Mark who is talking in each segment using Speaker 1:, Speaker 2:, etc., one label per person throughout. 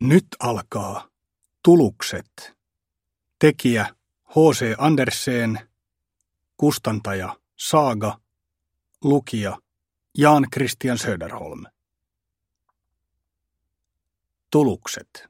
Speaker 1: Nyt alkaa Tulukset. Tekijä H.C. Andersen, kustantaja Saga, lukija Jan Christian Söderholm. Tulukset.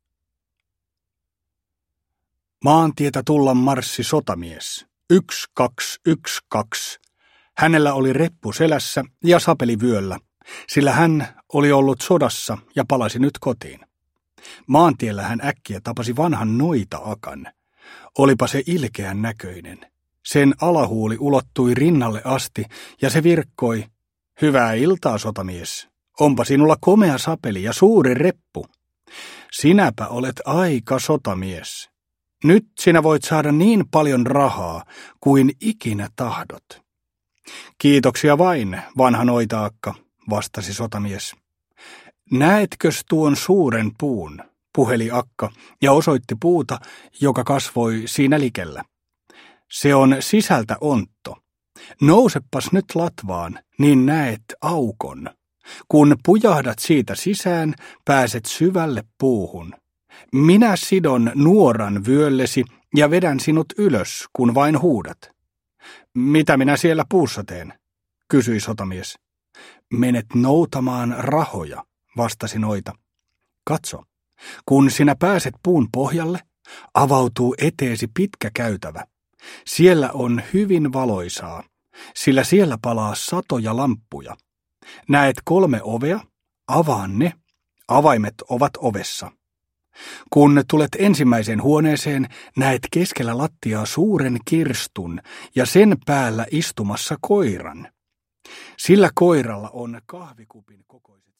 Speaker 1: Maantietä tullan marssi sotamies. 1212. Hänellä oli reppu selässä ja sapeli vyöllä, sillä hän oli ollut sodassa ja palasi nyt kotiin. Maantiellä hän äkkiä tapasi vanhan noita-akan. Olipa se ilkeän näköinen. Sen alahuuli ulottui rinnalle asti ja se virkkoi: "Hyvää iltaa, sotamies. Onpa sinulla komea sapeli ja suuri reppu. Sinäpä olet aika sotamies. Nyt sinä voit saada niin paljon rahaa kuin ikinä tahdot." "Kiitoksia vain, vanha noita-akka", vastasi sotamies. "Näetkös tuon suuren puun?" puheli akka ja osoitti puuta, joka kasvoi siinä likellä. "Se on sisältä ontto. Nousepas nyt latvaan, niin näet aukon. Kun pujahdat siitä sisään, pääset syvälle puuhun. Minä sidon nuoran vyöllesi ja vedän sinut ylös, kun vain huudat." "Mitä minä siellä puussa teen?" kysyi sotamies. "Menet noutamaan rahoja", vastasi noita. "Katso, kun sinä pääset puun pohjalle, avautuu eteesi pitkä käytävä. Siellä on hyvin valoisaa, sillä siellä palaa satoja lamppuja. Näet 3 ovea, avaa ne, avaimet ovat ovessa. Kun tulet ensimmäiseen huoneeseen, näet keskellä lattiaa suuren kirstun ja sen päällä istumassa koiran. Sillä koiralla on kahvikupin kokoiset